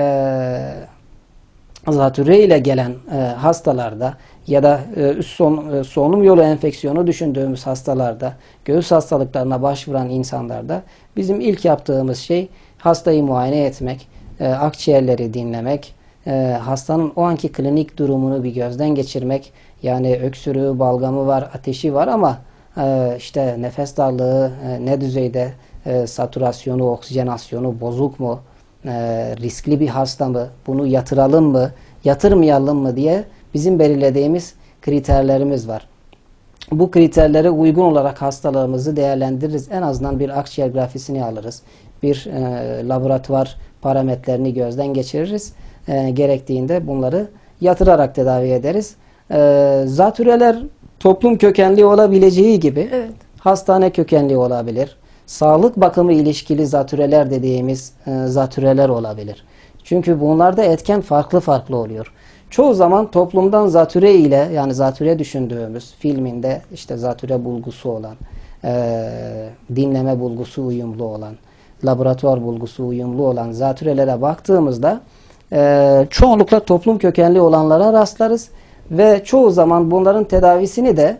zatürre ile gelen hastalarda ya da üst solunum yolu enfeksiyonu düşündüğümüz hastalarda, göğüs hastalıklarına başvuran insanlarda bizim ilk yaptığımız şey hastayı muayene etmek, akciğerleri dinlemek, hastanın o anki klinik durumunu bir gözden geçirmek. Yani öksürüğü, balgamı var, ateşi var ama işte nefes darlığı ne düzeyde, satürasyonu, oksijenasyonu bozuk mu, riskli bir hasta mı, bunu yatıralım mı, yatırmayalım mı diye bizim belirlediğimiz kriterlerimiz var. Bu kriterlere uygun olarak hastalığımızı değerlendiririz. En azından bir akciğer grafisini alırız. Bir laboratuvar parametrelerini gözden geçiririz. Gerektiğinde bunları yatırarak tedavi ederiz. Zatüreler toplum kökenli olabileceği gibi Evet. hastane kökenli olabilir. Sağlık bakımı ilişkili zatüreler dediğimiz zatüreler olabilir. Çünkü bunlarda etken farklı oluyor. Çoğu zaman toplumdan zatüre ile, yani zatüre düşündüğümüz filminde işte zatüre bulgusu olan, dinleme bulgusu uyumlu olan, laboratuvar bulgusu uyumlu olan zatürelere baktığımızda çoğunlukla toplum kökenli olanlara rastlarız ve çoğu zaman bunların tedavisini de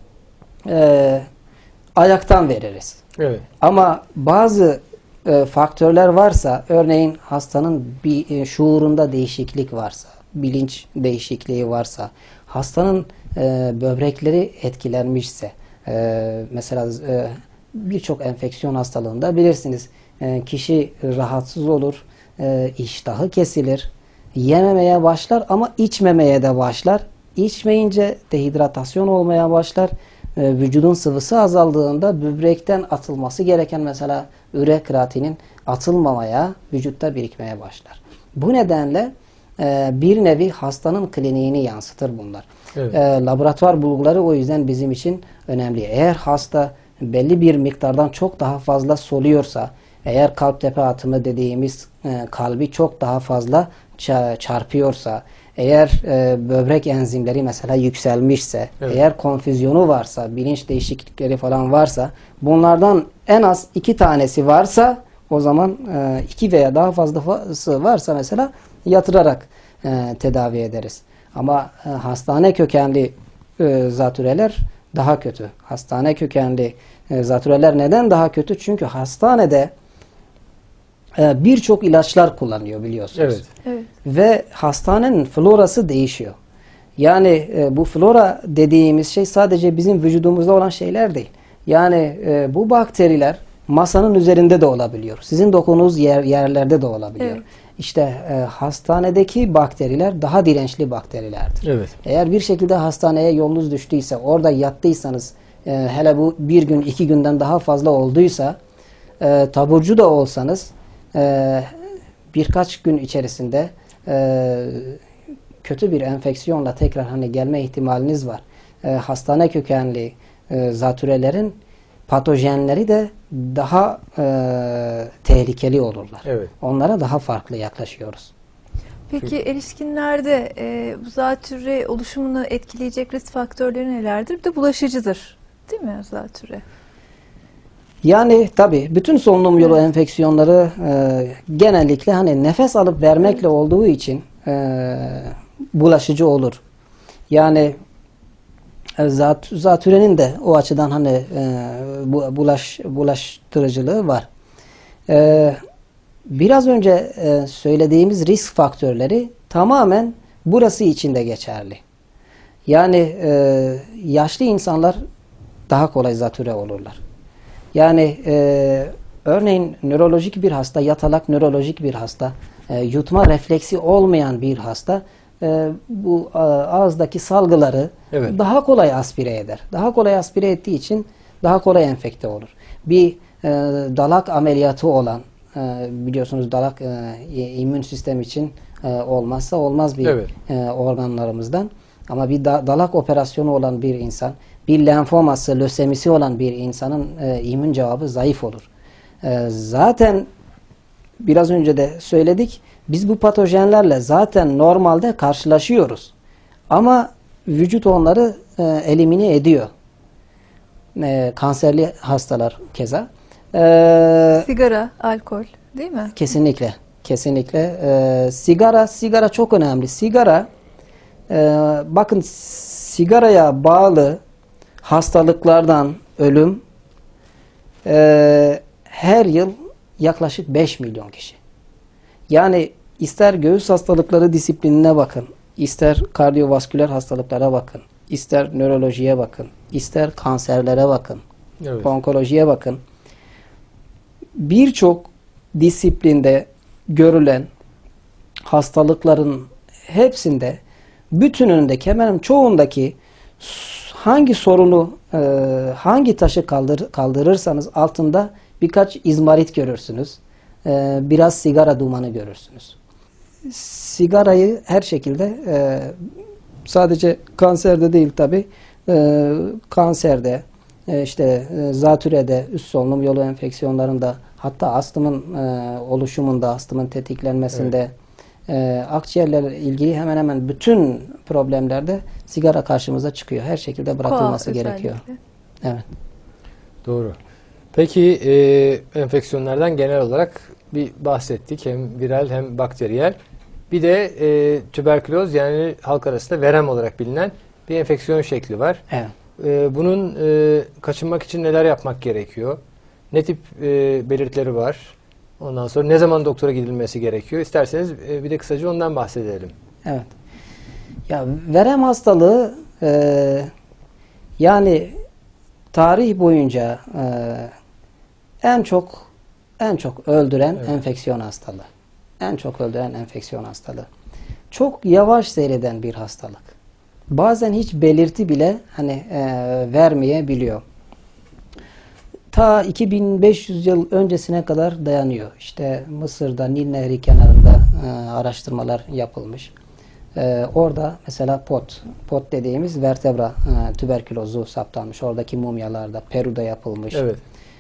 ayaktan veririz. Evet. Ama bazı faktörler varsa, örneğin hastanın bir şuurunda değişiklik varsa, bilinç değişikliği varsa, hastanın böbrekleri etkilenmişse, mesela birçok enfeksiyon hastalığında bilirsiniz, kişi rahatsız olur, iştahı kesilir, yememeye başlar ama içmemeye de başlar. İçmeyince dehidratasyon olmaya başlar. Vücudun sıvısı azaldığında böbrekten atılması gereken mesela üre kreatinin atılmamaya, vücutta birikmeye başlar. Bu nedenle bir nevi hastanın kliniğini yansıtır bunlar. Evet. Laboratuvar bulguları o yüzden bizim için önemli. Eğer hasta belli bir miktardan çok daha fazla soluyorsa, eğer kalp tepe atımı dediğimiz kalbi çok daha fazla çarpıyorsa, eğer böbrek enzimleri mesela yükselmişse, evet, eğer konfüzyonu varsa, bilinç değişiklikleri falan varsa, bunlardan en az 2 tanesi varsa, o zaman 2 veya daha fazlası varsa mesela yatırarak tedavi ederiz. Ama hastane kökenli zatüreler daha kötü. Hastane kökenli zatüreler neden daha kötü? Çünkü hastanede birçok ilaçlar kullanıyor biliyorsunuz. Evet. Evet. Ve hastanenin florası değişiyor. Yani bu flora dediğimiz şey sadece bizim vücudumuzda olan şeyler değil. Yani bu bakteriler masanın üzerinde de olabiliyor. Sizin dokunduğunuz yerlerde de olabiliyor. Evet. İşte hastanedeki bakteriler daha dirençli bakterilerdir. Evet. Eğer bir şekilde hastaneye yolunuz düştüyse, orada yattıysanız, hele bu bir gün, 2 günden daha fazla olduysa, taburcu da olsanız, birkaç gün içerisinde kötü bir enfeksiyonla tekrar hani gelme ihtimaliniz var. Hastane kökenli zatürrelerin patojenleri de daha tehlikeli olurlar. Evet. Onlara daha farklı yaklaşıyoruz. Peki erişkinlerde bu zatürre oluşumunu etkileyecek risk faktörleri nelerdir? Bir de bulaşıcıdır, değil mi zatürre? Yani tabii bütün solunum yolu enfeksiyonları genellikle hani nefes alıp vermekle olduğu için bulaşıcı olur. Yani zatürenin de o açıdan hani bulaştırıcılığı var. Biraz önce söylediğimiz risk faktörleri tamamen burası için de geçerli. Yani yaşlı insanlar daha kolay zatüre olurlar. Yani örneğin nörolojik bir hasta, yatalak nörolojik bir hasta, yutma refleksi olmayan bir hasta bu ağızdaki salgıları daha kolay aspire eder. Daha kolay aspire ettiği için daha kolay enfekte olur. Bir dalak ameliyatı olan, biliyorsunuz dalak immün sistem için olmazsa olmaz bir organlarımızdan. Ama bir dalak operasyonu olan bir insan, bir lenfoması, lösemisi olan bir insanın immün cevabı zayıf olur. Zaten biraz önce de söyledik, biz bu patojenlerle zaten normalde karşılaşıyoruz. Ama vücut onları elimine ediyor. Kanserli hastalar keza. Sigara, alkol, değil mi? Kesinlikle. Kesinlikle. Sigara çok önemli. Sigara, bakın sigaraya bağlı hastalıklardan ölüm her yıl yaklaşık 5 milyon kişi. Yani ister göğüs hastalıkları disiplinine bakın, ister kardiyovasküler hastalıklara bakın, ister nörolojiye bakın, ister kanserlere bakın, onkolojiye bakın. Birçok disiplinde görülen hastalıkların hepsinde, bütününde, hemen çoğundaki hangi sorunu, hangi taşı kaldırırsanız altında birkaç izmarit görürsünüz. Biraz sigara dumanı görürsünüz. Sigarayı her şekilde sadece kanserde değil tabi, kanserde, işte zatürrede, üst solunum yolu enfeksiyonlarında, hatta astımın oluşumunda, astımın tetiklenmesinde, akciğerlerle ilgili hemen hemen bütün problemlerde sigara karşımıza çıkıyor. Her şekilde bırakılması gerekiyor. Evet. Doğru. Peki enfeksiyonlardan genel olarak bir bahsettik. Hem viral hem bakteriyel. Bir de tüberküloz, yani halk arasında verem olarak bilinen bir enfeksiyon şekli var. Evet. Bunun kaçınmak için neler yapmak gerekiyor? Ne tip belirtileri var? Ondan sonra ne zaman doktora gidilmesi gerekiyor? İsterseniz bir de kısaca ondan bahsedelim. Evet. Ya verem hastalığı yani tarih boyunca en çok öldüren enfeksiyon hastalığı. En çok öldüren enfeksiyon hastalığı. Çok yavaş seyreden bir hastalık. Bazen hiç belirti bile hani vermeyebiliyor. Ta 2500 yıl öncesine kadar dayanıyor. İşte Mısır'da Nil Nehri kenarında araştırmalar yapılmış. Orada mesela pot dediğimiz vertebra tüberkülozu saptanmış. Oradaki mumyalarda, Peru'da yapılmış. Evet.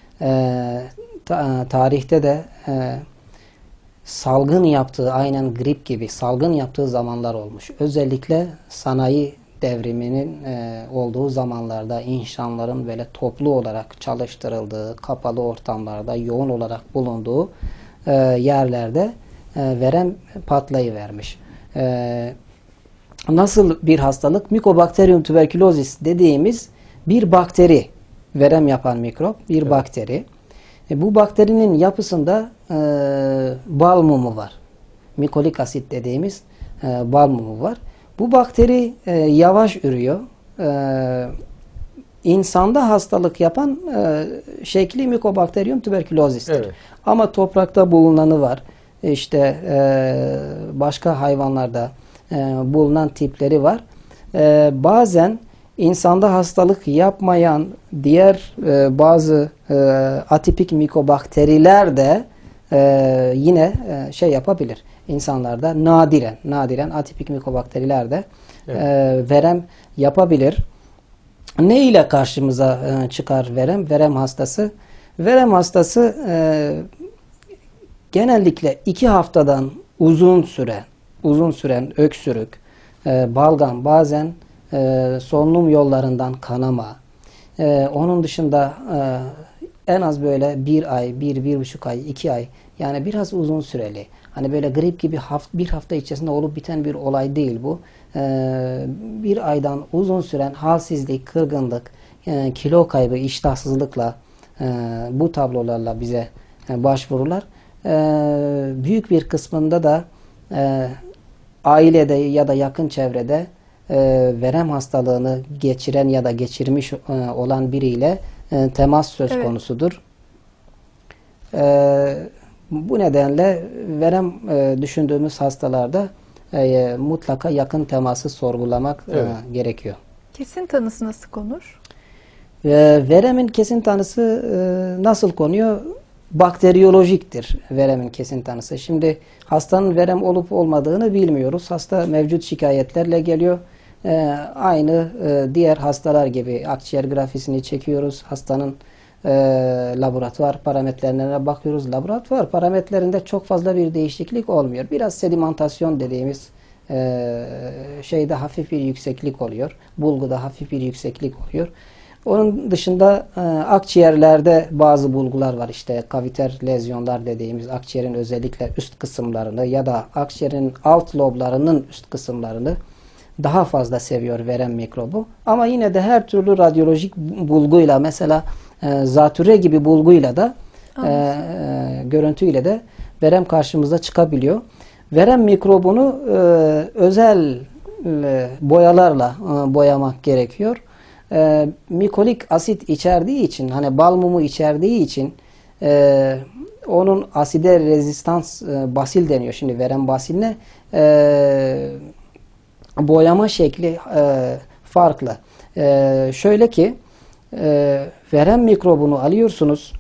Tarihte de salgın yaptığı, aynen grip gibi salgın yaptığı zamanlar olmuş. Özellikle sanayi devriminin olduğu zamanlarda insanların böyle toplu olarak çalıştırıldığı, kapalı ortamlarda yoğun olarak bulunduğu yerlerde verem patlayıvermiş. Nasıl bir hastalık? Mycobacterium tuberculosis dediğimiz bir bakteri, verem yapan mikrop, bir bakteri. Bu bakterinin yapısında bal mumu var. Mikolik asit dediğimiz bal mumu var. Bu bakteri yavaş ürüyor. insanda hastalık yapan şekli Mycobacterium tuberculosis'tir. Evet. Ama toprakta bulunanı var. İşte başka hayvanlarda bulunan tipleri var. Bazen insanda hastalık yapmayan diğer bazı atipik mikobakteriler de yine şey yapabilir. İnsanlarda nadiren atipik mikobakteriler de verem yapabilir. Ne ile karşımıza çıkar verem? Verem hastası. Verem hastası genellikle 2 haftadan uzun süren öksürük, balgam, bazen solunum yollarından kanama. Onun dışında en az böyle 1 ay, 1,5 ay, 2 ay, yani biraz uzun süreli. Hani böyle grip gibi bir hafta içerisinde olup biten bir olay değil bu. 1 aydan uzun süren halsizlik, kırgınlık, kilo kaybı, iştahsızlıkla bu tablolarla bize başvururlar. Büyük bir kısmında da ailede ya da yakın çevrede verem hastalığını geçiren ya da geçirmiş olan biriyle temas söz konusudur. Bu nedenle verem düşündüğümüz hastalarda mutlaka yakın teması sorgulamak gerekiyor. Kesin tanısı nasıl konur? Veremin kesin tanısı nasıl konuyor? Bakteriyolojiktir veremin kesin tanısı. Şimdi hastanın verem olup olmadığını bilmiyoruz. Hasta mevcut şikayetlerle geliyor. Aynı diğer hastalar gibi akciğer grafisini çekiyoruz. Hastanın laboratuvar parametrelerine bakıyoruz. Laboratuvar parametrelerinde çok fazla bir değişiklik olmuyor. Biraz sedimentasyon dediğimiz şeyde hafif bir yükseklik oluyor. Bulguda hafif bir yükseklik oluyor. Onun dışında akciğerlerde bazı bulgular var. İşte kaviter lezyonlar dediğimiz akciğerin özellikle üst kısımlarını ya da akciğerin alt loblarının üst kısımlarını daha fazla seviyor verem mikrobu. Ama yine de her türlü radyolojik bulguyla, mesela zatürre gibi bulguyla da görüntüyle de verem karşımıza çıkabiliyor. Verem mikrobunu özel boyalarla boyamak gerekiyor. Mikolik asit içerdiği için, hani bal mumu içerdiği için onun aside rezistans basil deniyor. Şimdi verem basiline boyama şekli farklı. Şöyle ki verem mikrobunu alıyorsunuz.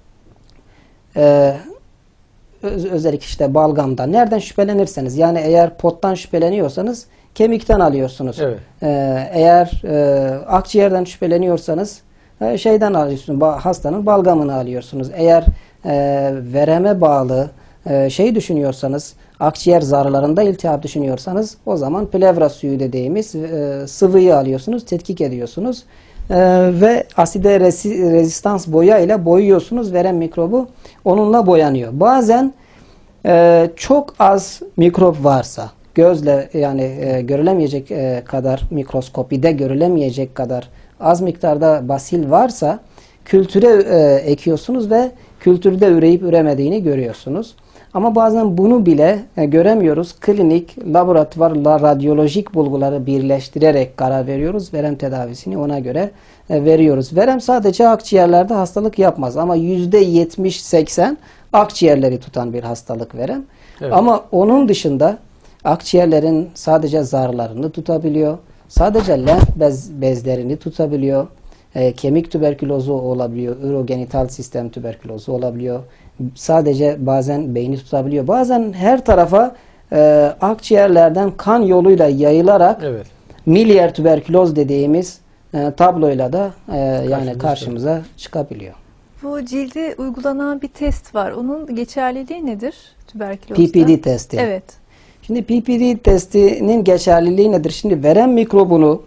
Özellikle işte balgamdan. Nereden şüphelenirseniz, yani eğer pottan şüpheleniyorsanız kemikten alıyorsunuz. Evet. Eğer akciğerden şüpheleniyorsanız şeyden alıyorsunuz. Hastanın balgamını alıyorsunuz. Eğer vereme bağlı şey düşünüyorsanız, akciğer zarlarında iltihap düşünüyorsanız, o zaman plevra suyu dediğimiz sıvıyı alıyorsunuz, tetkik ediyorsunuz ve aside rezistans boya ile boyuyorsunuz. Verem mikrobu onunla boyanıyor. Bazen çok az mikrop varsa, gözle yani görülemeyecek kadar, mikroskopide görülemeyecek kadar az miktarda basil varsa kültüre ekiyorsunuz ve kültürde üreyip üremediğini görüyorsunuz. Ama bazen bunu bile göremiyoruz. Klinik, laboratuvarla radyolojik bulguları birleştirerek karar veriyoruz. Verem tedavisini ona göre veriyoruz. Verem sadece akciğerlerde hastalık yapmaz ama %70-80 akciğerleri tutan bir hastalık verem. Evet. Ama onun dışında akciğerlerin sadece zarlarını tutabiliyor. Sadece lenf bezlerini tutabiliyor. Kemik tüberkülozu olabiliyor. Ürogenital sistem tüberkülozu olabiliyor. Sadece bazen beyni tutabiliyor. Bazen her tarafa akciğerlerden kan yoluyla yayılarak miliyer tüberküloz dediğimiz tabloyla da yani karşımıza çıkabiliyor. Bu cilde uygulanan bir test var. Onun geçerliliği nedir tüberkülozda? PPD testi. Evet. Şimdi PPD testinin geçerliliği nedir? Şimdi verem mikrobunu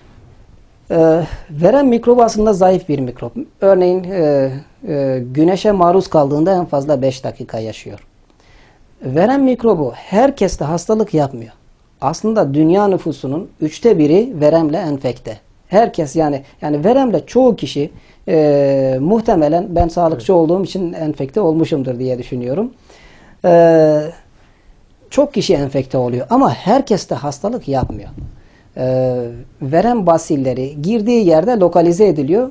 verem mikrobu aslında zayıf bir mikrop. Örneğin güneşe maruz kaldığında en fazla 5 dakika yaşıyor. Verem mikrobu herkeste hastalık yapmıyor. Aslında dünya nüfusunun 1/3 veremle enfekte. Herkes yani veremle çoğu kişi muhtemelen ben sağlıkçı olduğum için enfekte olmuşumdur diye düşünüyorum. Çok kişi enfekte oluyor ama herkeste hastalık yapmıyor. verem basilleri girdiği yerde lokalize ediliyor.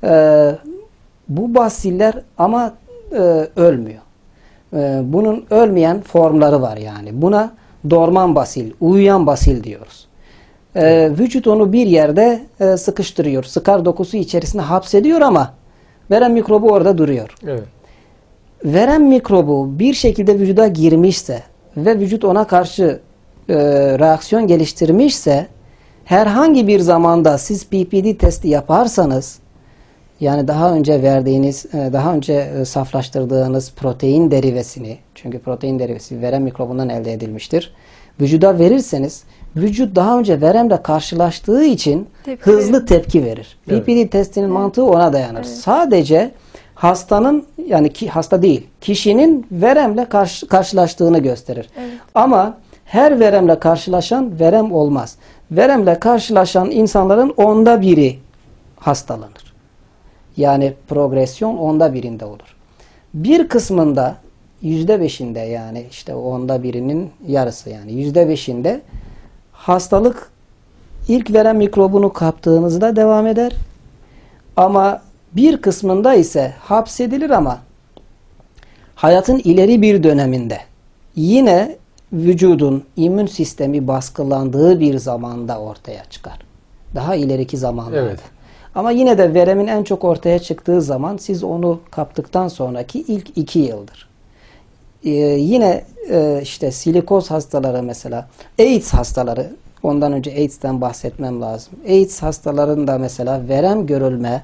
Bu basiller ama ölmüyor. Bunun ölmeyen formları var yani. Buna dorman basil, uyuyan basil diyoruz. Vücut onu bir yerde sıkıştırıyor. Sıkar dokusu içerisinde hapsediyor ama verem mikrobu orada duruyor. Evet. Verem mikrobu bir şekilde vücuda girmişse ve vücut ona karşı reaksiyon geliştirmişse herhangi bir zamanda siz PPD testi yaparsanız, yani daha önce verdiğiniz, daha önce saflaştırdığınız protein derivesini, çünkü protein derivesi verem mikrobundan elde edilmiştir, vücuda verirseniz, vücut daha önce veremle karşılaştığı için hızlı tepki verir. Evet. PPD testinin mantığı ona dayanır. Evet. Sadece hastanın, yani hasta değil, kişinin veremle karşılaştığını gösterir. Evet. Ama her veremle karşılaşan verem olmaz. Veremle karşılaşan insanların 1/10 hastalanır. Yani progresyon 1/10 olur. Bir kısmında %5'inde, yani işte 1/10'inin yarısı, yani %5'inde hastalık ilk verem mikrobunu kaptığınızda devam eder. Ama bir kısmında ise hapsedilir ama hayatın ileri bir döneminde yine vücudun immün sistemi baskılandığı bir zamanda ortaya çıkar. Daha ileriki zamanlarda. Evet. Ama yine de veremin en çok ortaya çıktığı zaman siz onu kaptıktan sonraki ilk 2 yıldır. Yine işte silikoz hastaları, mesela AIDS hastaları, ondan önce AIDS'ten bahsetmem lazım. AIDS hastalarında mesela verem görülme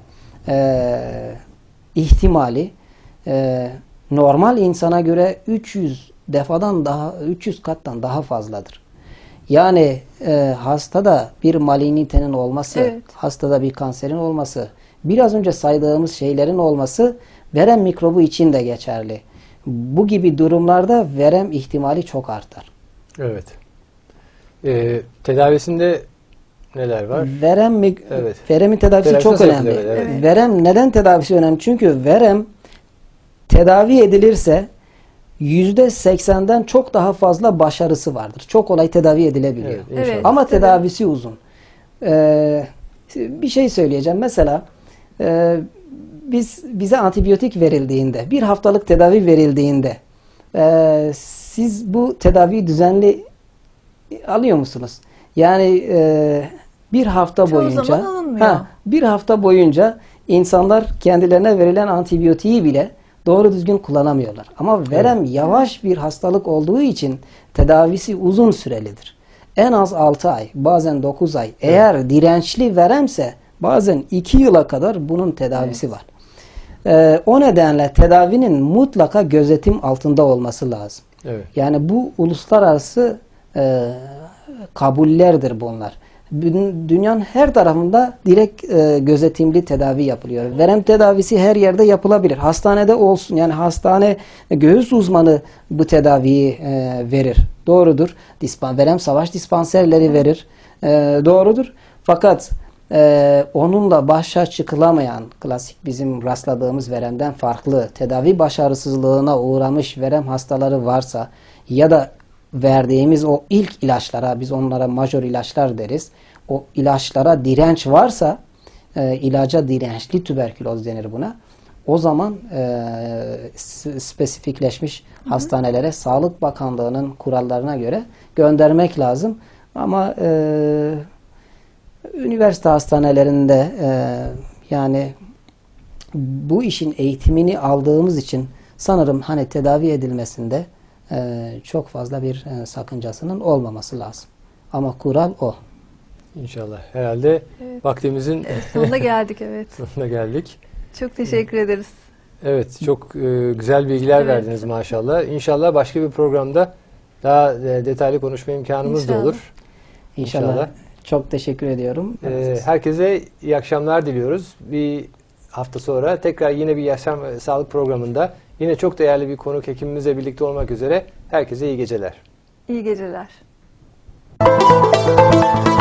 ihtimali normal insana göre 300 kattan daha fazladır. Yani hastada bir malignitenin olması, evet, hastada bir kanserin olması, biraz önce saydığımız şeylerin olması verem mikrobu için de geçerli. Bu gibi durumlarda verem ihtimali çok artar. Evet. Tedavisinde neler var? Evet. Veremin tedavisi çok önemli. Evet. Verem neden tedavisi önemli? Çünkü verem tedavi edilirse %80'den çok daha fazla başarısı vardır. Çok kolay tedavi edilebiliyor. Evet, ama tedavisi uzun. Bir şey söyleyeceğim. Mesela bize antibiyotik verildiğinde, bir haftalık tedavi verildiğinde siz bu tedaviyi düzenli alıyor musunuz? Yani bir hafta boyunca insanlar kendilerine verilen antibiyotiği bile doğru düzgün kullanamıyorlar. Ama verem yavaş bir hastalık olduğu için tedavisi uzun sürelidir. En az 6 ay, bazen 9 ay. Eğer dirençli veremse bazen 2 yıla kadar bunun tedavisi var. O nedenle tedavinin mutlaka gözetim altında olması lazım. Evet. Yani bu uluslararası kabullerdir bunlar. Dünyanın her tarafında direkt gözetimli tedavi yapılıyor. Verem tedavisi her yerde yapılabilir. Hastanede olsun, yani hastane göğüs uzmanı bu tedaviyi verir. Doğrudur. Verem savaş dispanserleri verir. Doğrudur. Fakat onunla başa çıkılamayan, klasik bizim rastladığımız veremden farklı tedavi başarısızlığına uğramış verem hastaları varsa ya da verdiğimiz o ilk ilaçlara, biz onlara majör ilaçlar deriz, o ilaçlara direnç varsa, ilaca dirençli tüberküloz denir buna. O zaman spesifikleşmiş hastanelere Sağlık Bakanlığı'nın kurallarına göre göndermek lazım. Ama üniversite hastanelerinde yani bu işin eğitimini aldığımız için sanırım hani tedavi edilmesinde çok fazla bir sakıncasının olmaması lazım. Ama kural o. İnşallah. Herhalde vaktimizin sonuna geldik. Evet. Sonuna geldik. Çok teşekkür ederiz. Evet. Çok güzel bilgiler verdiniz maşallah. İnşallah başka bir programda daha detaylı konuşma imkanımız da olur. İnşallah. Çok teşekkür ediyorum. Herkese iyi akşamlar diliyoruz. Bir hafta sonra tekrar yine bir yaşam sağlık programında yine çok değerli bir konuk hekimimizle birlikte olmak üzere herkese iyi geceler. İyi geceler.